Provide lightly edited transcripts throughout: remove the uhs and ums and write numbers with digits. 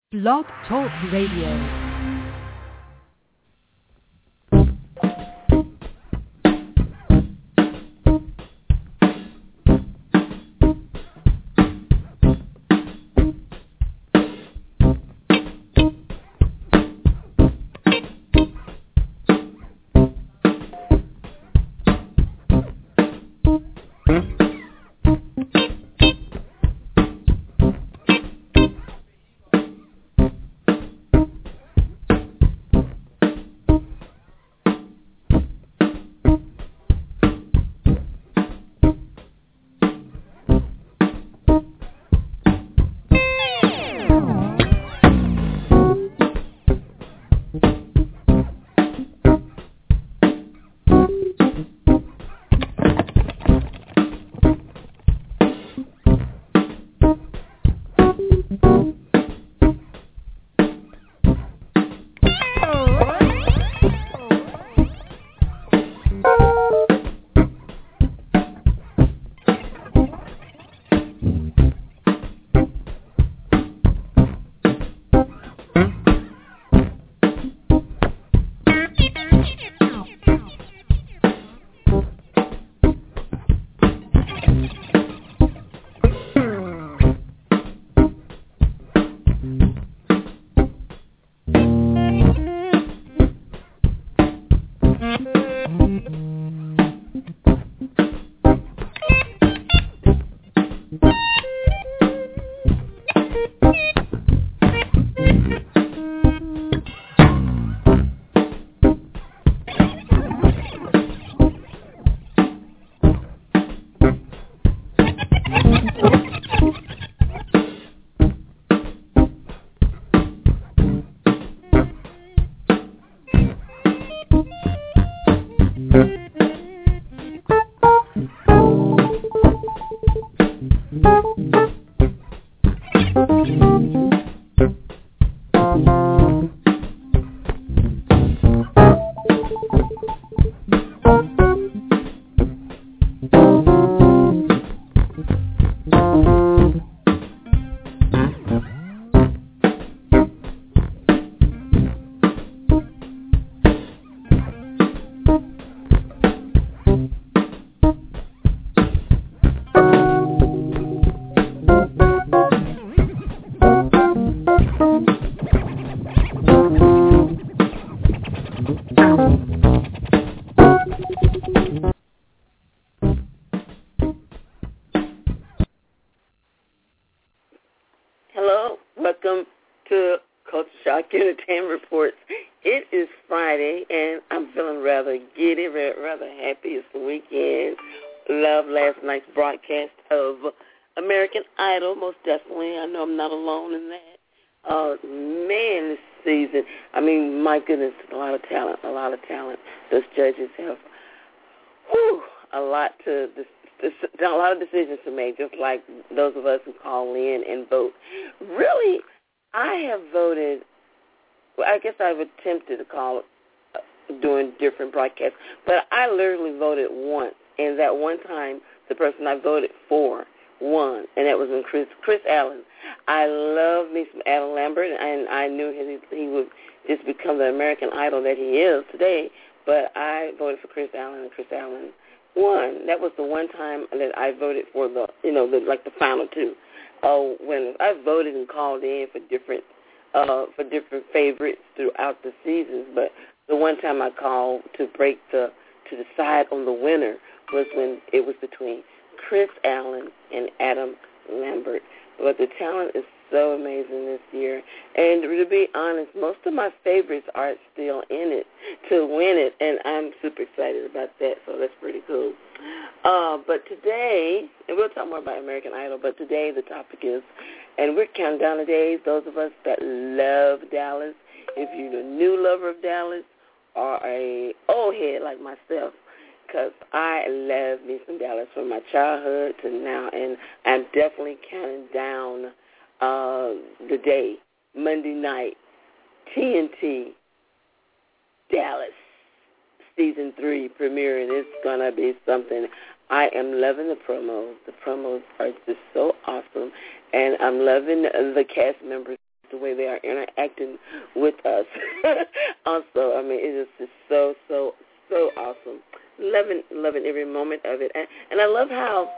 Blog Talk Radio. Entertainment Reports. It is Friday, and I'm feeling rather giddy, rather happy. It's the weekend. Love last night's broadcast of American Idol, most definitely. I know I'm not alone in that. Man, this season, I mean, my goodness, a lot of talent. Those judges have a lot of decisions to make, just like those of us who call in and vote. Really, I have voted. Well, I guess I've attempted to call doing different broadcasts, but I literally voted once, and that one time the person I voted for won, and that was when Chris Allen. I love me some Adam Lambert, and I knew he would just become the American Idol that he is today, but I voted for Chris Allen, and Chris Allen won. That was the one time that I voted for the final two. When I voted and called in for different favorites throughout the seasons, but the one time I called to decide on the winner was when it was between Chris Allen and Adam Lambert. But the talent is so amazing this year, and to be honest, most of my favorites are still in it to win it, and I'm super excited about that, so that's pretty cool. But today, and we'll talk more about American Idol, but today the topic is, and we're counting down the days, those of us that love Dallas, if you're a new lover of Dallas or a old head like myself, because I love me some Dallas from my childhood to now, and I'm definitely counting down the day, Monday night, TNT, Dallas, Season 3 premiering. It's going to be something. I am loving the promos. The promos are just so awesome, and I'm loving the cast members the way they are interacting with us. Also, I mean, it is just so awesome. Loving every moment of it. And I love how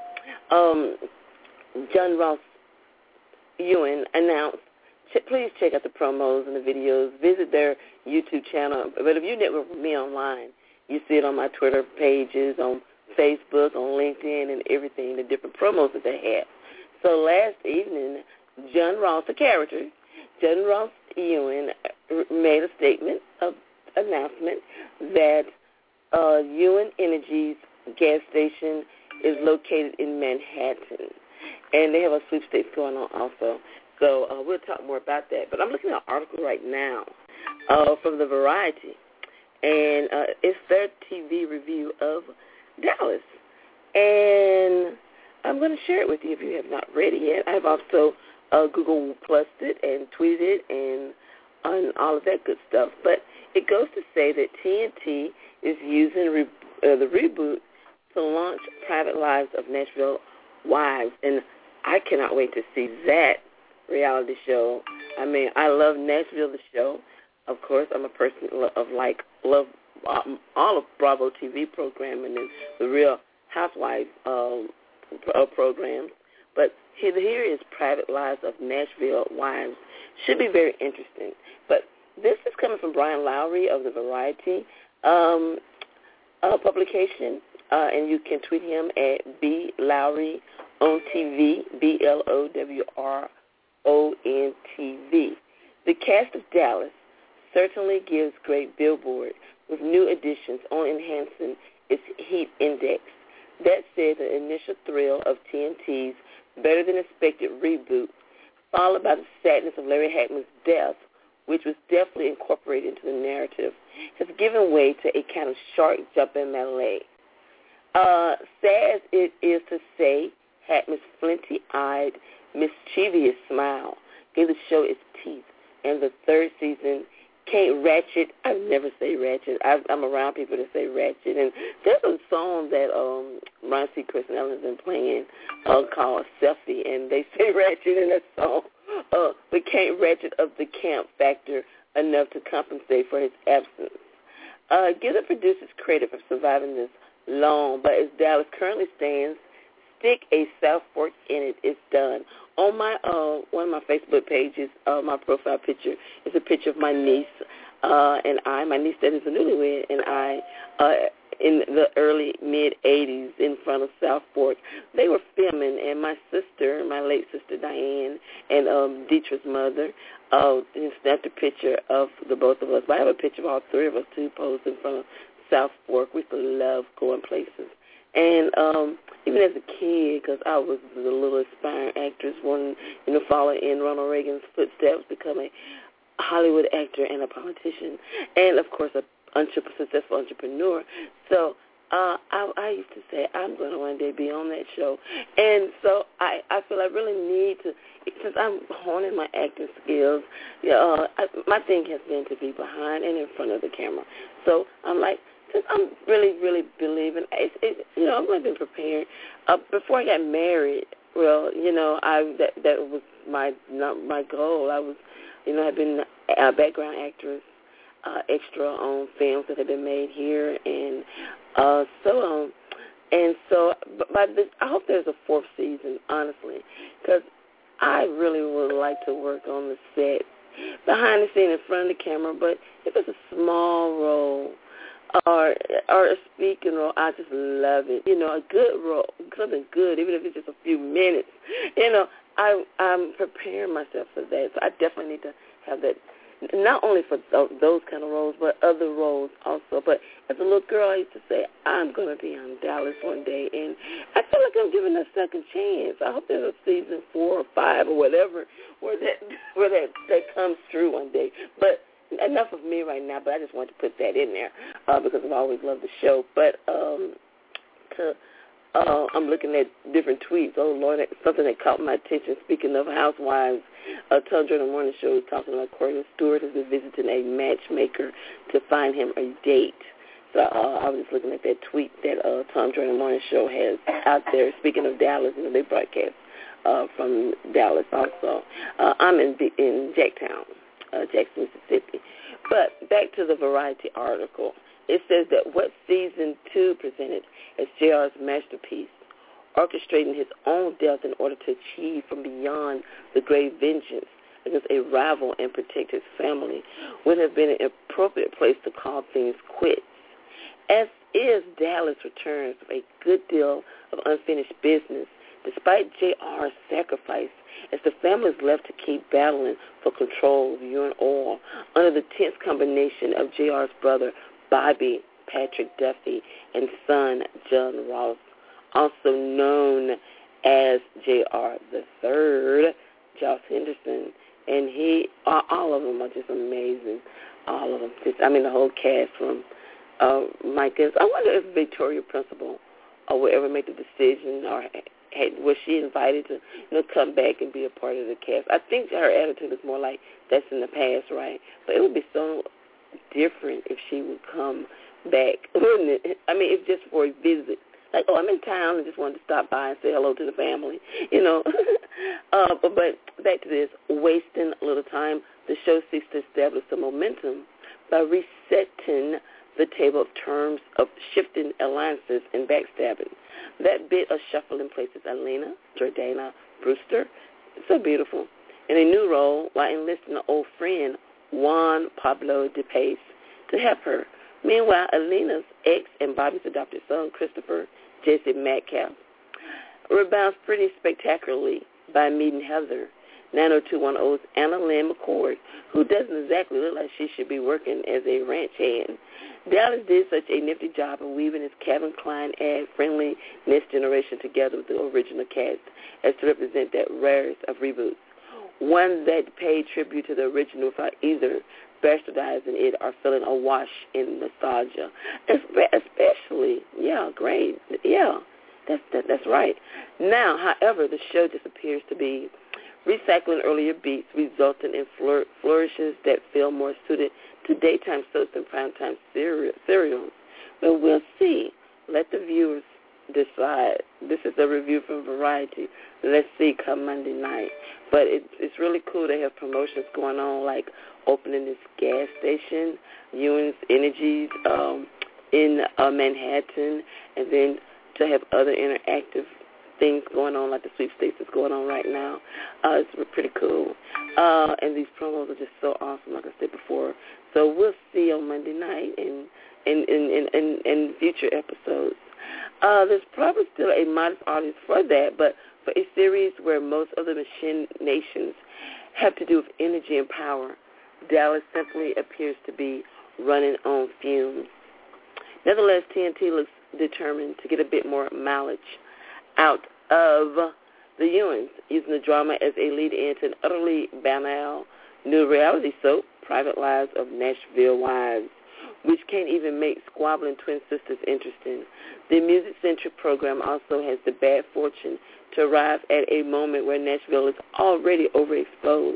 John Ross Ewan announced, please check out the promos and the videos. Visit their YouTube channel. But if you network with me online, you see it on my Twitter pages, on Facebook, on LinkedIn, and everything, the different promos that they have. So last evening, John Ross, a character, John Ross Ewan made a statement of announcement that Ewan Energy's gas station is located in Manhattan, and they have a sweepstakes going on also. So we'll talk more about that. But I'm looking at an article right now from the Variety, and it's their TV review of Dallas. And I'm going to share it with you if you have not read it yet. I've also Google Plused it and tweeted it and all of that good stuff. But it goes to say that TNT is using the reboot to launch Private Lives of Nashville Wives. And I cannot wait to see that reality show. I mean, I love Nashville, the show. Of course, I'm a person of love all of Bravo TV programming and the Real Housewives programs. But here is Private Lives of Nashville Wives. Should be very interesting. But this is coming from Brian Lowry of the Variety publication, and you can tweet him at B Lowry on TV, BLOWRONTV. The cast of Dallas certainly gives great billboard with new additions on enhancing its heat index. That said, the initial thrill of TNT's better-than-expected reboot, followed by the sadness of Larry Hagman's death, which was definitely incorporated into the narrative, has given way to a kind of shark-jumping melee. Sad as it is to say, Hagman's flinty-eyed, mischievous smile gave the show its teeth, and the third season can't ratchet. I never say ratchet. I'm around people that say ratchet. And there's a song that Ryan Seacrest and Ellen has been playing called Selfie, and they say ratchet in that song. But can't ratchet up the camp factor enough to compensate for his absence. Give the producers credit for surviving this long, but as Dallas currently stands, stick a South Fork in it. It's done. On my one of my Facebook pages, my profile picture is a picture of my niece and I. My niece that is a newlywed, and I in the early mid-'80s in front of South Fork. They were filming, and my sister, my late sister Diane, and Dietrich's mother, snapped a picture of the both of us. But I have a picture of all three of us too, posed in front of South Fork. We love going places. And even as a kid, because I was a little aspiring actress, wanting to follow in Ronald Reagan's footsteps, become a Hollywood actor and a politician, and of course a successful entrepreneur. So I used to say I'm going to one day be on that show, and so I feel I really need to, since I'm honing my acting skills. My thing has been to be behind and in front of the camera. So I'm like, since I'm really, really believing, I'm going to be prepared. Before I got married, that was my goal. I was, had been a background actress, extra on films that have been made here, and so on. And so, I hope there's a fourth season, honestly, because I really would like to work on the set, behind the scene, in front of the camera. But if it's a small role, or a speaking role, I just love it. A good role, something good, even if it's just a few minutes. I'm preparing myself for that. So I definitely need to have that, not only for those kind of roles, but other roles also. But as a little girl, I used to say, I'm going to be on Dallas one day, and I feel like I'm giving a second chance. I hope there's a season 4 or 5 or whatever where that comes true one day. But enough of me right now, but I just wanted to put that in there because I've always loved the show. But I'm looking at different tweets. Oh, Lord, something that caught my attention. Speaking of housewives, Tundra in the Morning Show is talking about Courtney Stewart has been visiting a matchmaker to find him a date. So I was just looking at that tweet that Tundra in the Morning Show has out there. Speaking of Dallas, they broadcast from Dallas also. I'm in Jacktown, Jackson, Mississippi. But back to the Variety article. It says that what Season 2 presented as JR's masterpiece, orchestrating his own death in order to achieve from beyond the grave vengeance against a rival and protect his family, would have been an appropriate place to call things quits. As is, Dallas returns with a good deal of unfinished business, despite JR's sacrifice, as the family is left to keep battling for control of urine oil under the tense combination of JR's brother, Bobby Patrick Duffy, and son, John Ross, also known as JR the Third, Josh Henderson, and all of them are just amazing. All of them. The whole cast from Mike. I wonder if Victoria Principal will ever make the decision, or was she invited to come back and be a part of the cast. I think her attitude is more like that's in the past, right? But it would be so different if she would come back, wouldn't it? If just for a visit. Like, I'm in town and just wanted to stop by and say hello to the family, But back to this, wasting a little time, the show seeks to establish some momentum by resetting the table of terms of shifting alliances and backstabbing. That bit of shuffling places Elena Jordana Brewster, so beautiful, in a new role while enlisting an old friend, Juan Pablo de Pace, to help her. Meanwhile, Elena's ex and Bobby's adopted son, Christopher Jesse Metcalf, rebounds pretty spectacularly by meeting Heather, 90210's Anna Lynn McCord, who doesn't exactly look like she should be working as a ranch hand. Dallas did such a nifty job of weaving his Calvin Klein ad-friendly next generation together with the original cast as to represent that rarest of reboots, one that paid tribute to the original without either bastardizing it or feeling awash in nostalgia. Especially, great. Yeah, that's right. Now, however, the show just appears to be recycling earlier beats, resulting in flourishes that feel more suited to daytime soaps and primetime serials. But we'll see. Let the viewers decide. This is a review from Variety. Let's see come Monday night. But it's really cool. They have promotions going on, like opening this gas station, Ewing's Energies in Manhattan, and then to have other interactive things going on, like the sweepstakes that's going on right now. It's pretty cool. And these promos are just so awesome, like I said before. So we'll see on Monday night and in future episodes. There's probably still a modest audience for that, but for a series where most of the machinations have to do with energy and power, Dallas simply appears to be running on fumes. Nevertheless, TNT looks determined to get a bit more mileage out of the Ewings, using the drama as a lead-in to an utterly banal new reality soap, Private Lives of Nashville Wives, which can't even make squabbling twin sisters interesting. The music-centric program also has the bad fortune to arrive at a moment where Nashville is already overexposed.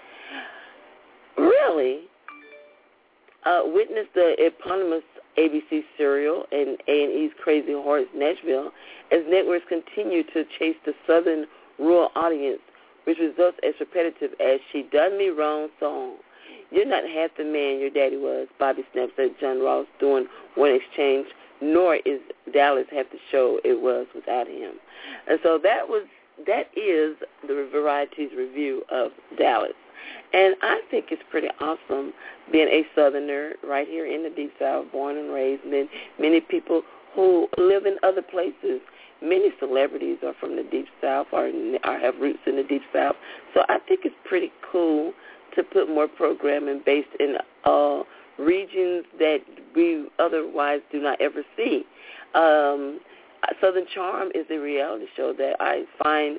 Really? Witness the eponymous ABC serial and A&E's Crazy Horse Nashville as networks continue to chase the southern rural audience, which results as repetitive as She Done Me Wrong song. You're not half the man your daddy was, Bobby snaps at John Ross during one exchange, nor is Dallas half the show it was without him. And so that is the Variety's review of Dallas. And I think it's pretty awesome being a Southerner right here in the Deep South, born and raised. And then many people who live in other places, many celebrities are from the Deep South or have roots in the Deep South. So I think it's pretty cool to put more programming based in regions that we otherwise do not ever see. Southern Charm is a reality show that I find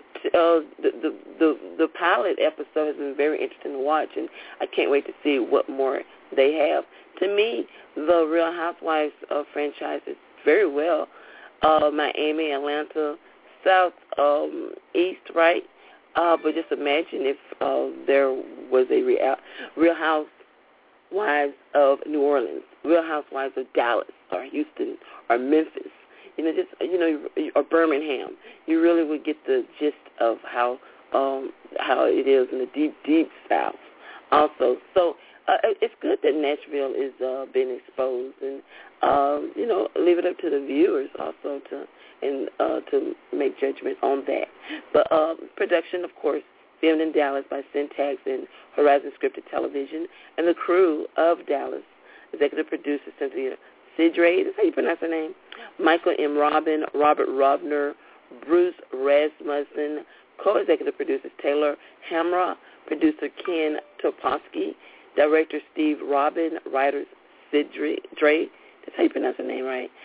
the pilot episode has been very interesting to watch, and I can't wait to see what more they have. To me, the Real Housewives franchise is very well Miami, Atlanta, South, East, right? But just imagine if there was a Real Housewives of New Orleans, Real Housewives of Dallas or Houston or Memphis. or Birmingham, you really would get the gist of how it is in the deep, deep South also. So it's good that Nashville is being exposed, and leave it up to the viewers also to make judgment on that. But production, of course, filmed in Dallas by Syntax and Horizon Scripted Television, and the crew of Dallas. Executive producer Cynthia Sidre, that's how you pronounce her name, Michael M. Robin, Robert Robner, Bruce Rasmussen, co-executive producers Taylor Hamra, producer Ken Topolsky, director Steve Robin, writers Sidre, that's how you pronounce her name, right?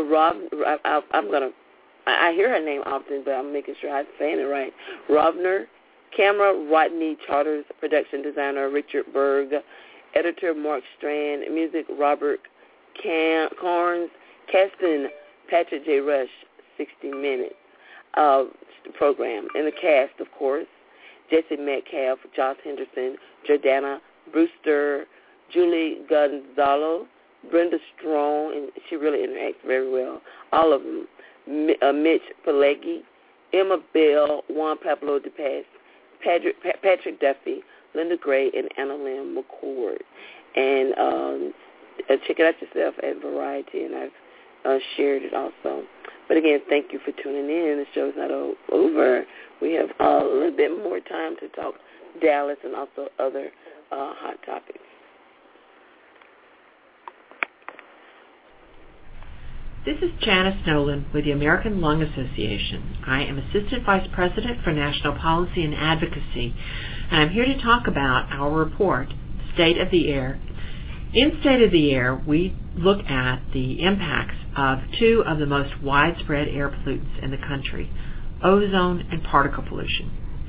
I hear her name often, but I'm making sure I'm saying it right. Robner, camera Rodney Charters, production designer Richard Berg, editor Mark Strand, music Robert Carnes, casting Patrick J. Rush, 60 Minutes program. In the cast, of course, Jesse Metcalf, Josh Henderson, Jordana Brewster, Julie Gonzalo, Brenda Strong, and she really interacts very well. All of them. Mitch Pileggi, Emma Bell, Juan Pablo De Paz, Patrick Duffy, Linda Gray, and Anna Lynn McCord. And check it out yourself at Variety, and I've shared it also. But again, thank you for tuning in. The show's not over. We have a little bit more time to talk Dallas and also other hot topics. This is Janice Nolan with the American Lung Association. I am Assistant Vice President for National Policy and Advocacy, and I'm here to talk about our report, State of the Air. In State of the Air, we look at the impacts of two of the most widespread air pollutants in the country, ozone and particle pollution.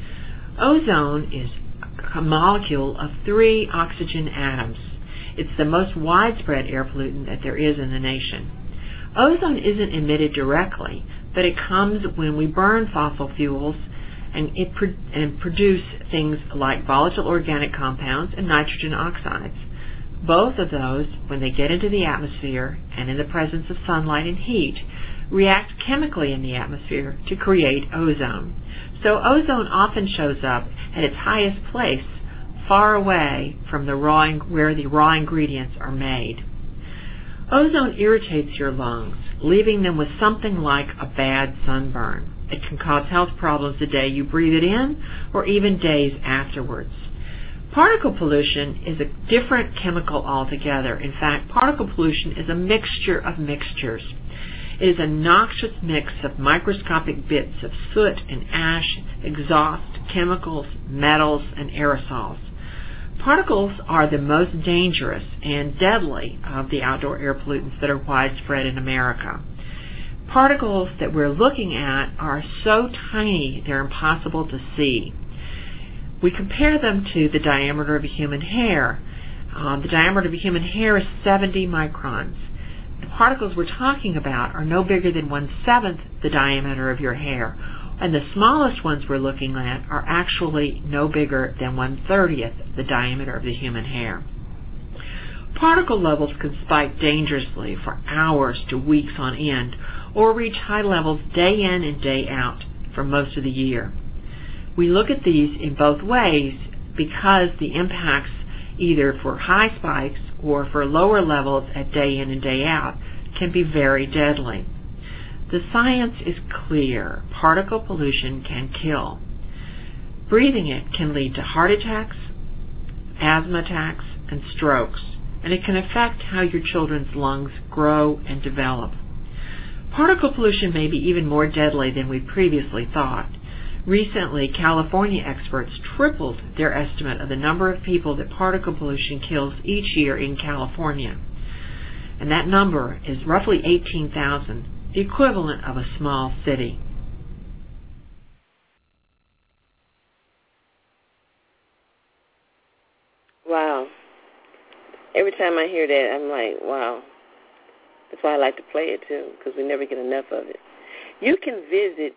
Ozone is a molecule of 3 oxygen atoms. It's the most widespread air pollutant that there is in the nation. Ozone isn't emitted directly, but it comes when we burn fossil fuels and produce things like volatile organic compounds and nitrogen oxides. Both of those, when they get into the atmosphere and in the presence of sunlight and heat, react chemically in the atmosphere to create ozone. So ozone often shows up at its highest place, far away from where the raw ingredients are made. Ozone irritates your lungs, leaving them with something like a bad sunburn. It can cause health problems the day you breathe it in or even days afterwards. Particle pollution is a different chemical altogether. In fact, particle pollution is a mixture of mixtures. It is a noxious mix of microscopic bits of soot and ash, exhaust, chemicals, metals, and aerosols. Particles are the most dangerous and deadly of the outdoor air pollutants that are widespread in America. Particles that we're looking at are so tiny they're impossible to see. We compare them to the diameter of a human hair. The diameter of a human hair is 70 microns. The particles we're talking about are no bigger than 1/7 the diameter of your hair, and the smallest ones we're looking at are actually no bigger than 1/30 the diameter of the human hair. Particle levels can spike dangerously for hours to weeks on end, or reach high levels day in and day out for most of the year. We look at these in both ways because the impacts, either for high spikes or for lower levels at day in and day out, can be very deadly. The science is clear. Particle pollution can kill. Breathing it can lead to heart attacks, asthma attacks, and strokes, and it can affect how your children's lungs grow and develop. Particle pollution may be even more deadly than we previously thought. Recently, California experts tripled their estimate of the number of people that particle pollution kills each year in California. And that number is roughly 18,000, the equivalent of a small city. Wow. Every time I hear that, I'm like, wow. That's why I like to play it, too, because we never get enough of it. You can visit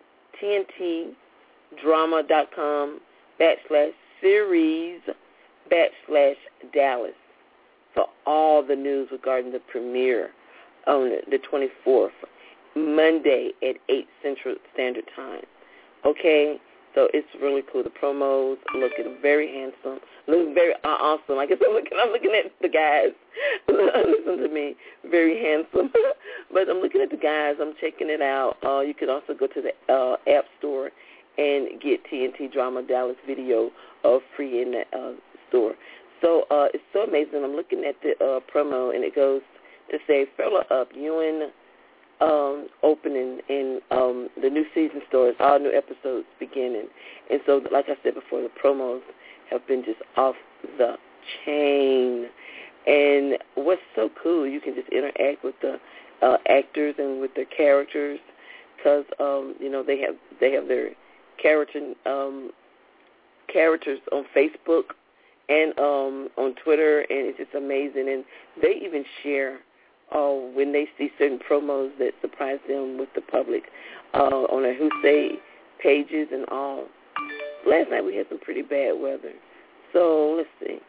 TNTdrama.com/series/Dallas for all the news regarding the premiere on the 24th. Monday at 8 Central Standard Time. Okay? So it's really cool. The promos look very handsome, look very awesome. I guess I'm looking at the guys. Listen to me, very handsome. But I'm looking at the guys. I'm checking it out. You could also go to the App Store and get TNT Drama Dallas video free in the store. So it's so amazing. I'm looking at the promo, and it goes to say, "Fella up, Ewan." Opening in the new season stores, all new episodes beginning. And so, like I said before, the promos have been just off the chain. And what's so cool, you can just interact with the actors and with their characters, because they have their characters on Facebook and on Twitter, and it's just amazing. And they even share when they see certain promos that surprise them with the public on their Who Say pages and all. Last night we had some pretty bad weather. So let's see.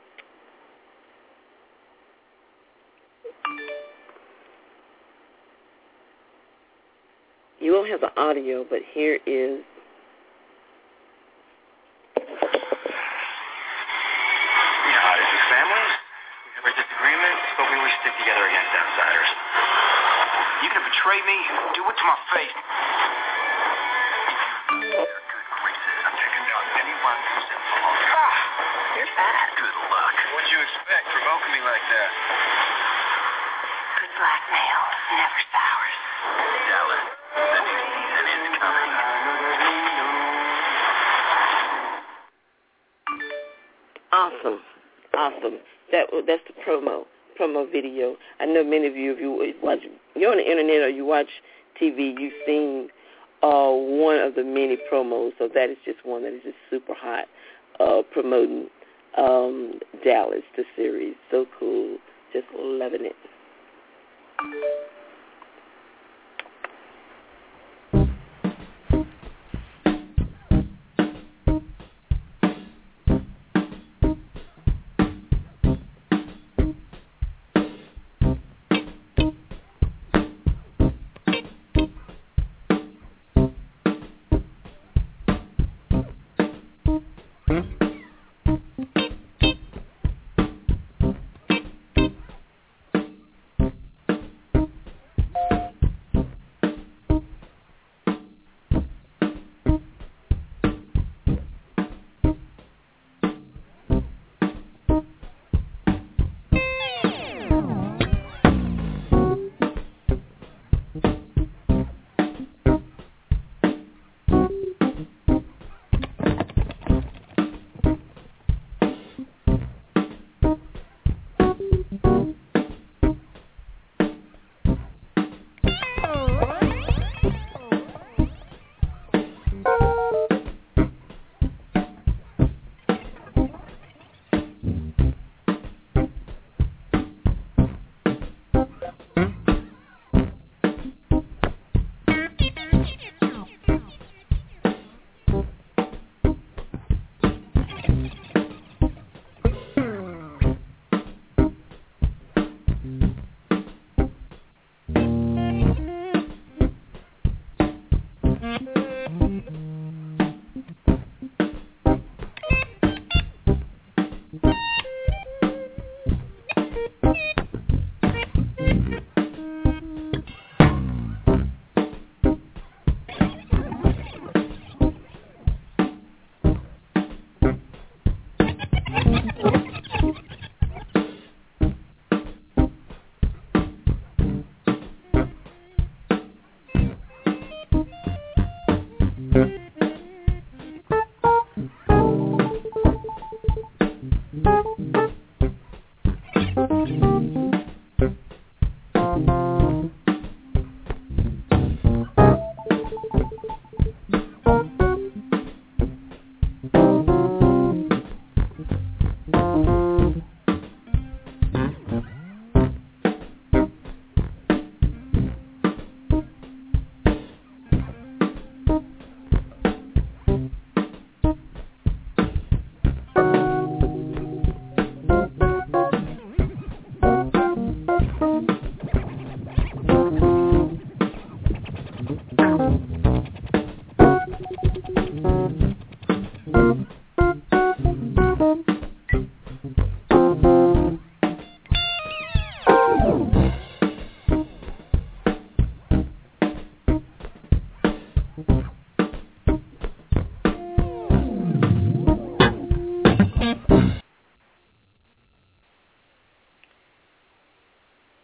You won't have the audio, but here is. Betray me, do it to my face. They're good graces. I'm taking down anyone who's in the law. You're fat. Good luck. What'd you expect, provoking me like that? Good blackmail never sours. Dallas, the new season is coming. Awesome. That's the promo video. I know many of you, if you're on the internet or you watch TV, you've seen one of the many promos. So that is just one that is just super hot, promoting Dallas, the series. So cool. Just loving it.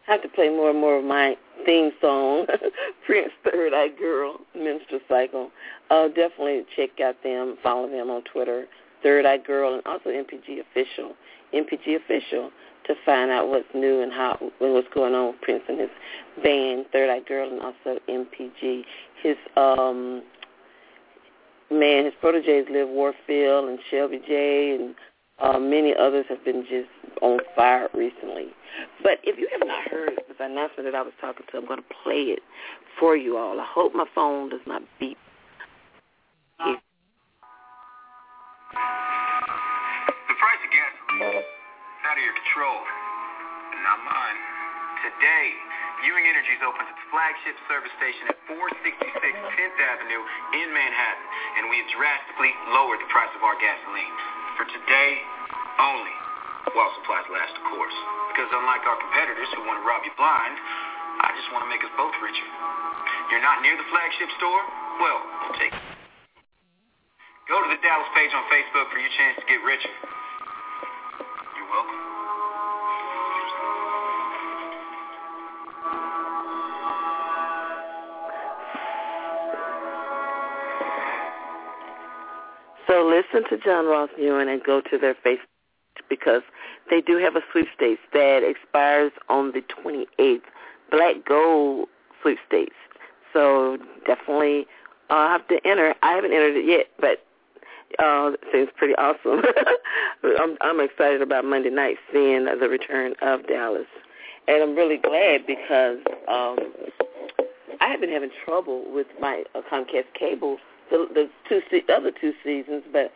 have to play more and more of my theme song, Prince Third Eye Girl, Minstrel Cycle. Definitely check out them, follow them on Twitter, Third Eye Girl, and also MPG Official, to find out what's new and what's going on with Prince and his band, Third Eye Girl, and also MPG. His his proteges, Liv Warfield and Shelby J, and many others have been just on fire recently. But if you have not heard the announcement that I was talking to, I'm going to play it for you all. I hope my phone does not beep. The price of gasoline is out of your control, and not mine. Today, Ewing Energies opens its flagship service station at 466 10th Avenue in Manhattan, and we have drastically lowered the price of our gasoline. For today only, while supplies last, of course. Because unlike our competitors who want to rob you blind, I just want to make us both richer. You're not near the flagship store? Well, we'll take it. Go to the Dallas page on Facebook for your chance to get richer. You're welcome. So listen to John Ross Ewing and go to their Facebook, because they do have a sweepstakes that expires on the 28th, Black Gold sweepstakes. So definitely have to enter. I haven't entered it yet, but it seems pretty awesome. I'm excited about Monday night seeing the return of Dallas. And I'm really glad because I have been having trouble with my Comcast cable the other two seasons, but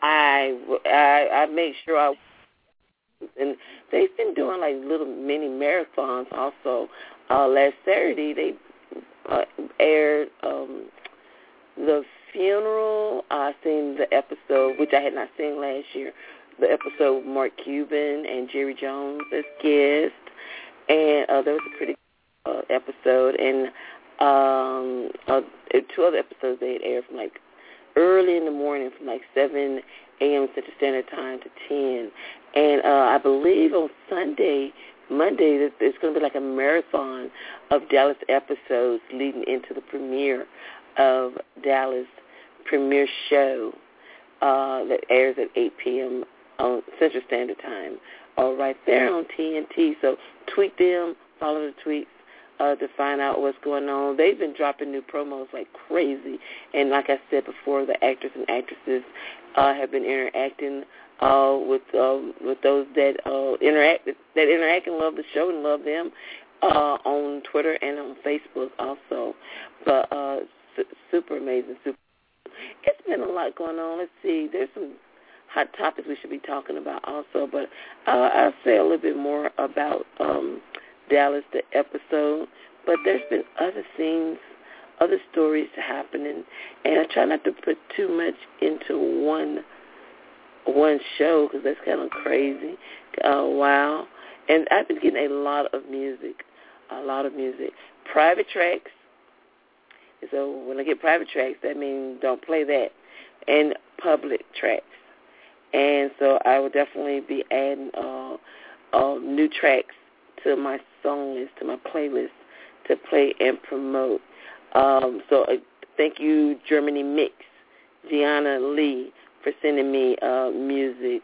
I made sure and they've been doing like little mini marathons also. Last Saturday they aired the funeral. I seen the episode, which I had not seen last year, the episode with Mark Cuban and Jerry Jones as guests, and that was a pretty episode. And two other episodes they had aired from like early in the morning, from like 7 a.m. Central Standard Time to 10. And I believe on Monday, there's going to be like a marathon of Dallas episodes leading into the premiere of Dallas premiere show that airs at 8 p.m. on Central Standard Time, right there on TNT. So tweet them, follow the tweets to find out what's going on. They've been dropping new promos like crazy. And like I said before, the actors and actresses have been interacting with those that interact and love the show and love them on Twitter and on Facebook also. But super amazing. It's been a lot going on. Let's see. There's some hot topics we should be talking about also. But I'll say a little bit more about Dallas, the episode. But there's been other scenes, other stories happening. And I try not to put too much into one show because that's kind of crazy. Wow. And I've been getting a lot of music. Private tracks. So when I get private tracks, that means don't play that. And public tracks. And so I will definitely be adding new tracks to my song list, to my playlist, to play and promote. So thank you, Germany Mix, Gianna Lee, for sending me music.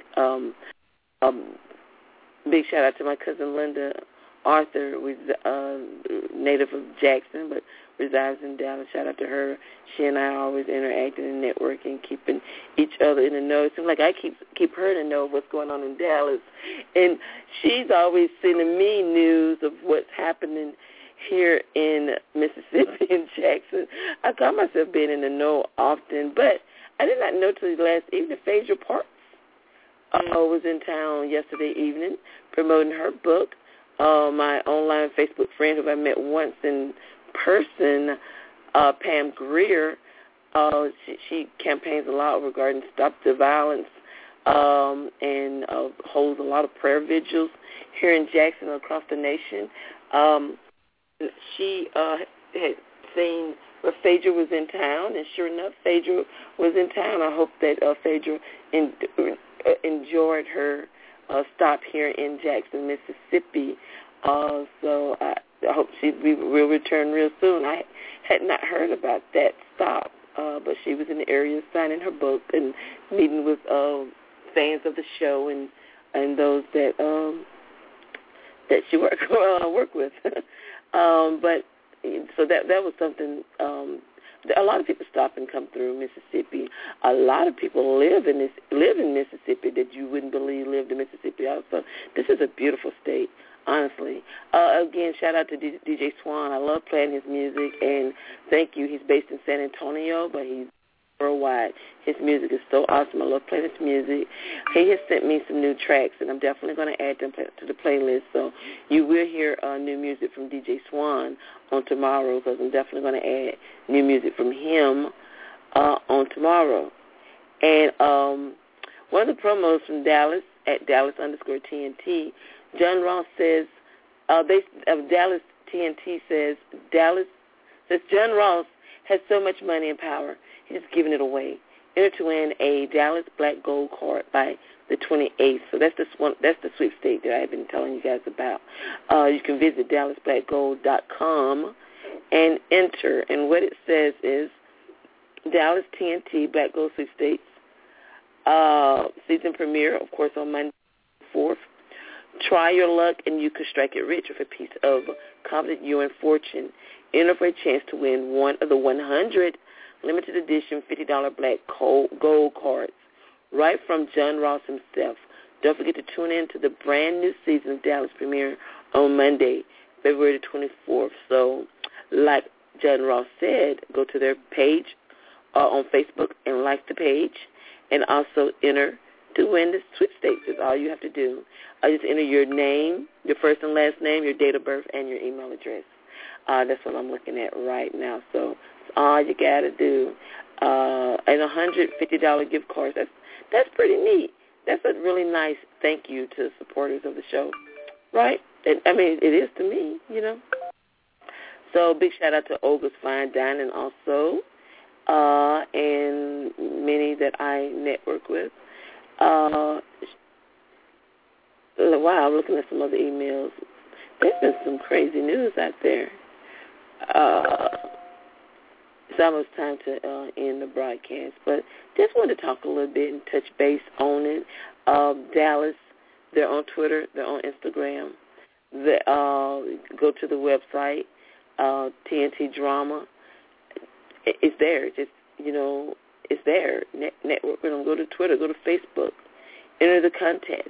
Big shout out to my cousin Linda Arthur, who's native of Jackson, but resides in Dallas. Shout out to her. She and I are always interacting and networking, keeping each other in the know. It seems like I keep her in the know of what's going on in Dallas. And she's always sending me news of what's happening here in Mississippi and Jackson. I call myself being in the know often, but I did not know till last evening Phaedra Parks was in town yesterday evening promoting her book. My online Facebook friend who I met once in person, Pam Greer, she campaigns a lot regarding Stop the Violence and holds a lot of prayer vigils here in Jackson and across the nation. She had seen where Phaedra was in town, and sure enough, Phaedra was in town. I hope that Phaedra enjoyed her stop here in Jackson, Mississippi. So I hope we will return real soon. I had not heard about that stop, but she was in the area signing her book and meeting with fans of the show and those that she work with. But so that was something. A lot of people stop and come through Mississippi. A lot of people live in Mississippi that you wouldn't believe lived in Mississippi also. This is a beautiful state, honestly. Again, shout out to DJ Swan. I love playing his music, and thank you. He's based in San Antonio, but he's worldwide. His music is so awesome. I love playing his music. He has sent me some new tracks, and I'm definitely going to add them to the playlist. So you will hear new music from DJ Swan on tomorrow, because I'm definitely going to add new music from him on tomorrow. And one of the promos from Dallas, at Dallas_TNT, John Ross says, Dallas TNT says, John Ross has so much money and power, he's giving it away. Enter to win a Dallas Black Gold card by the 28th. So that's the sweepstakes that I've been telling you guys about. You can visit DallasBlackGold.com and enter. And what it says is Dallas TNT Black Gold sweepstakes season premiere, of course, on Monday 4th. Try your luck, and you could strike it rich with a piece of confident you and fortune. Enter for a chance to win one of the 100 limited edition $50 Black Gold cards right from John Ross himself. Don't forget to tune in to the brand new season of Dallas premiere on Monday, February the 24th. So, like John Ross said, go to their page on Facebook and like the page, and also enter to win the sweepstakes. Is all you have to do. Just enter your name, your first and last name, your date of birth, and your email address. That's what I'm looking at right now. So that's all you got to do. And $150 gift cards. That's pretty neat. That's a really nice thank you to supporters of the show, right? I mean, it is to me, you know. So big shout out to Olga's Fine Dining also, and many that I network with. Wow, I'm looking at some other emails. There's been some crazy news out there. It's almost time to end the broadcast, but just wanted to talk a little bit and touch base on it. Dallas, they're on Twitter, they're on Instagram. Go to the website, TNT Drama. It's there. Just, you know, it's there. Network. Go to Twitter, go to Facebook. Enter the contest.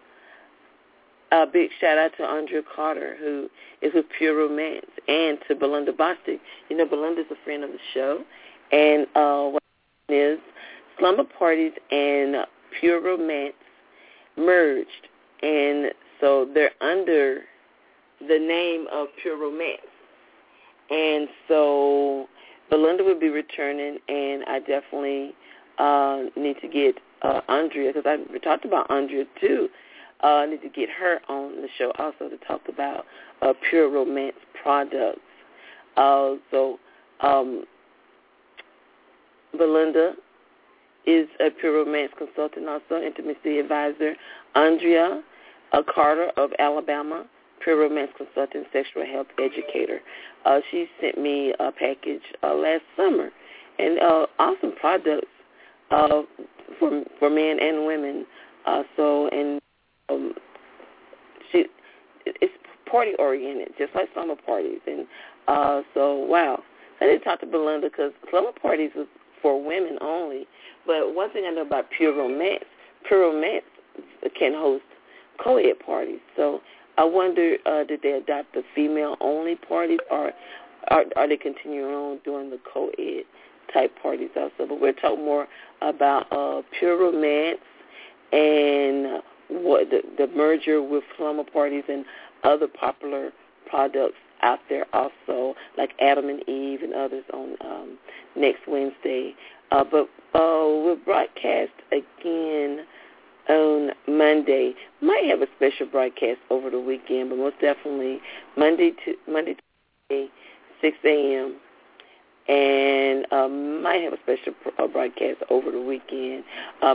Big shout out to Andrea Carter, who is with Pure Romance, and to Belinda Bostic. You know, Belinda's a friend of the show. And what is Slumber Parties and Pure Romance merged. And so they're under the name of Pure Romance. And so Belinda will be returning, and I definitely need to get Andrea, because we talked about Andrea too. I need to get her on the show also to talk about Pure Romance products. So Belinda is a Pure Romance consultant, also intimacy advisor. Andrea Carter of Alabama, Pure Romance consultant, sexual health educator. She sent me a package last summer, and awesome products for men and women. It's party oriented, just like Slumber Parties, and so wow. I didn't talk to Belinda because Slumber Parties was for women only. But one thing I know about Pure Romance can host co-ed parties. So I wonder, did they adopt the female-only parties, or are they continuing on doing the co-ed type parties also? But we'll talk more about Pure Romance and what the merger with Slumber Parties and other popular products out there also, like Adam and Eve and others on next Wednesday. But we'll broadcast again on Monday. Might have a special broadcast over the weekend, but most definitely Monday to 6 a.m. And might have a special broadcast over the weekend. But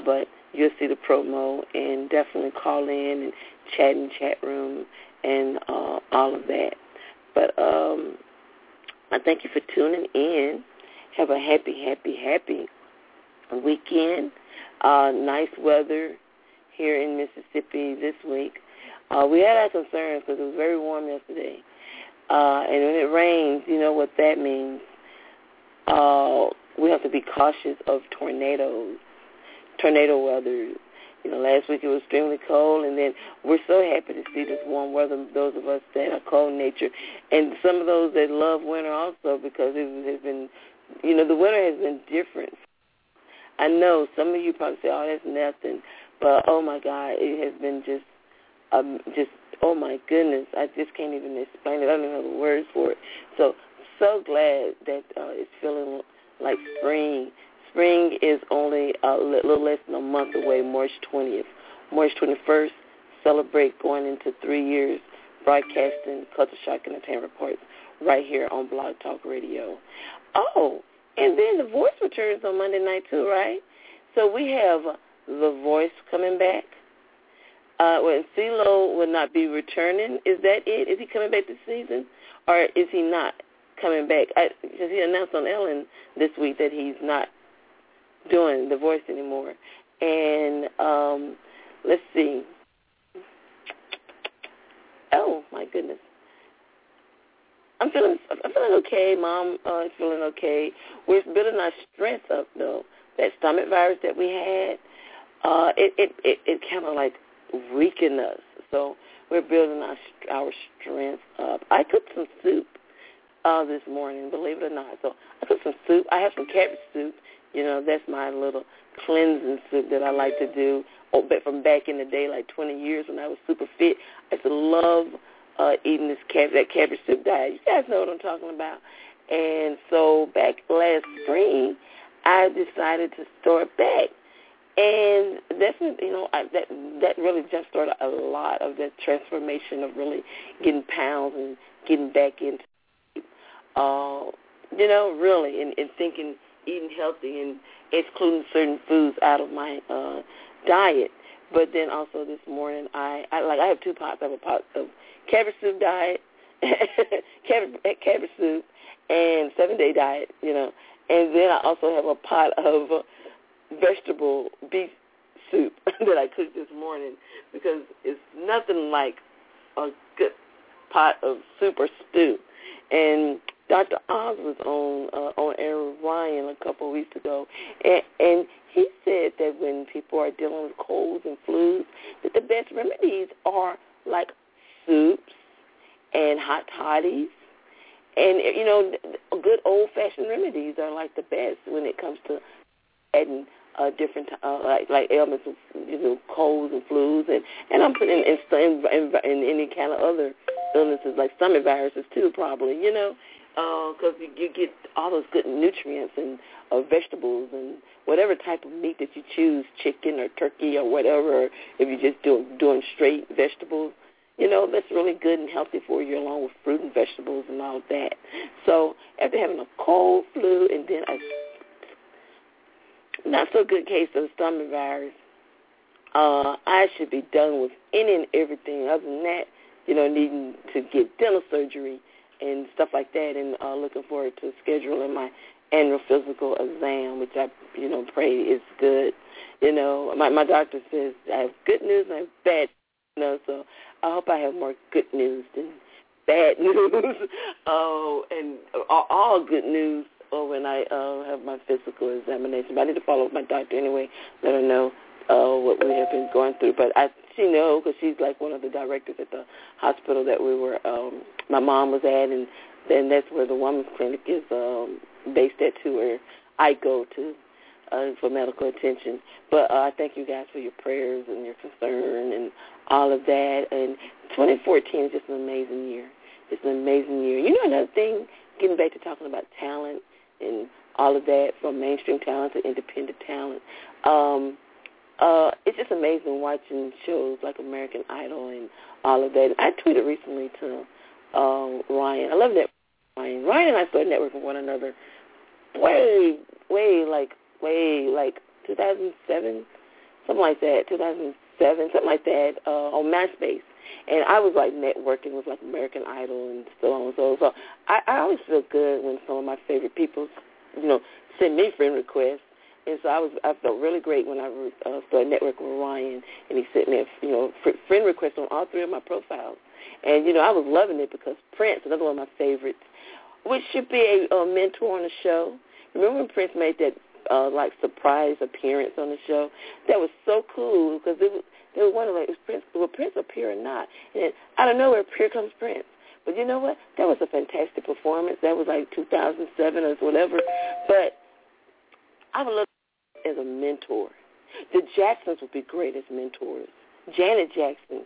you'll see the promo, and definitely call in and chat in chat room and all of that. But I thank you for tuning in. Have a happy weekend. Nice weather here in Mississippi this week. We had our concerns because it was very warm yesterday. And when it rains, you know what that means. We have to be cautious of tornado weather. You know, last week it was extremely cold, and then we're so happy to see this warm weather, those of us that are cold nature, and some of those that love winter also, because it has been, you know, the winter has been different. I know some of you probably say, oh, that's nothing, but, oh, my God, it has been just, oh, my goodness, I just can't even explain it. I don't even have the words for it. So glad that it's feeling like spring. Spring is only a little less than a month away, March 20th. March 21st, celebrate going into 3 years broadcasting Culture Shock Entertainment Reports right here on Blog Talk Radio. Oh, and then The Voice returns on Monday night too, right? So we have The Voice coming back. When CeeLo will not be returning, is that it? Is he coming back this season, or is he not coming back? Because he announced on Ellen this week that he's not doing The Voice anymore. And let's see. Oh my goodness, I'm feeling okay. Mom is feeling okay. We're building our strength up though. That stomach virus that we had, it kind of like weakened us. So we're building our strength up. I cooked some soup this morning, believe it or not. So I cooked some soup. I have some cabbage soup. You know, that's my little cleansing soup that I like to do from back in the day, like 20 years when I was super fit. I used to love eating that cabbage soup diet. You guys know what I'm talking about. And so back last spring, I decided to start back. And that's, you know, that really just started a lot of that transformation of really getting pounds and getting back into, you know, really, and thinking, eating healthy and excluding certain foods out of my diet. But then also this morning, I have two pots. I have a pot of cabbage soup diet, cabbage soup, and 7-day diet, you know. And then I also have a pot of vegetable beef soup that I cooked this morning, because it's nothing like a good pot of soup or stew. And Dr. Oz was on air with Ryan a couple of weeks ago, and he said that when people are dealing with colds and flus, that the best remedies are like soups and hot toddies. And, you know, good old-fashioned remedies are like the best when it comes to adding different, like ailments of, you know, colds and flus. And I'm putting in any kind of other illnesses like stomach viruses too, probably, you know, because you get all those good nutrients and vegetables and whatever type of meat that you choose, chicken or turkey or whatever, or if you're just doing straight vegetables. You know, that's really good and healthy for you, along with fruit and vegetables and all of that. So after having a cold, flu, and then a not-so-good case of stomach virus, I should be done with any and everything. Other than that, you know, needing to get dental surgery and stuff like that, and looking forward to scheduling my annual physical exam, which I, you know, pray is good. You know, my doctor says I have good news and I have bad, you know, so I hope I have more good news than bad news. And all good news when I have my physical examination. But I need to follow up with my doctor anyway, let her know what we have been going through. But she knows, because she's like one of the directors at the hospital that we were, my mom was at, and then that's where the women's clinic is based at too, where I go to for medical attention. But I thank you guys for your prayers and your concern and all of that. And 2014 is just an amazing year. It's an amazing year. You know, another thing, getting back to talking about talent and all of that, from mainstream talent to independent talent, it's just amazing watching shows like American Idol and all of that. I tweeted recently to Ryan. I love that. Ryan and I started networking with one another way like 2007, something like that, 2007, something like that, on MySpace. And I was, like, networking with, like, American Idol and so on and so on. So I always feel good when some of my favorite people, send me friend requests. And so I felt really great when I started networking with Ryan, and he sent me a friend request on all 3 of my profiles. And, I was loving it because Prince, another one of my favorites, which should be a mentor on the show. Remember when Prince made that, surprise appearance on the show? That was so cool because they were wondering, like, will Prince appear or not? And out of nowhere, here comes Prince. But you know what? That was a fantastic performance. That was like 2007 or whatever. But I would love as a mentor. The Jacksons would be great as mentors. Janet Jackson,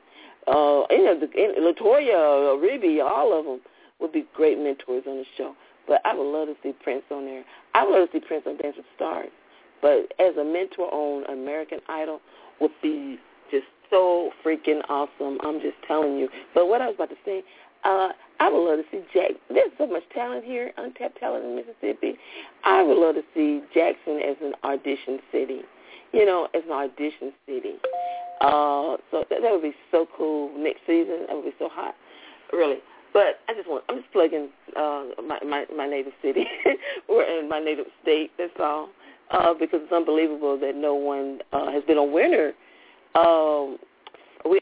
LaToya, Ribby, all of them would be great mentors on the show. But I would love to see Prince on there. I would love to see Prince on Dance with the Stars. But as a mentor on American Idol would be just so freaking awesome. I'm just telling you. But what I was about to say, I would love to see Jack. There's so much talent here, untapped talent in Mississippi. I would love to see Jackson as an audition city, as an audition city. So that would be so cool next season. That would be so hot, really. But I'm just plugging my native city or in my native state. That's all, because it's unbelievable that no one has been a winner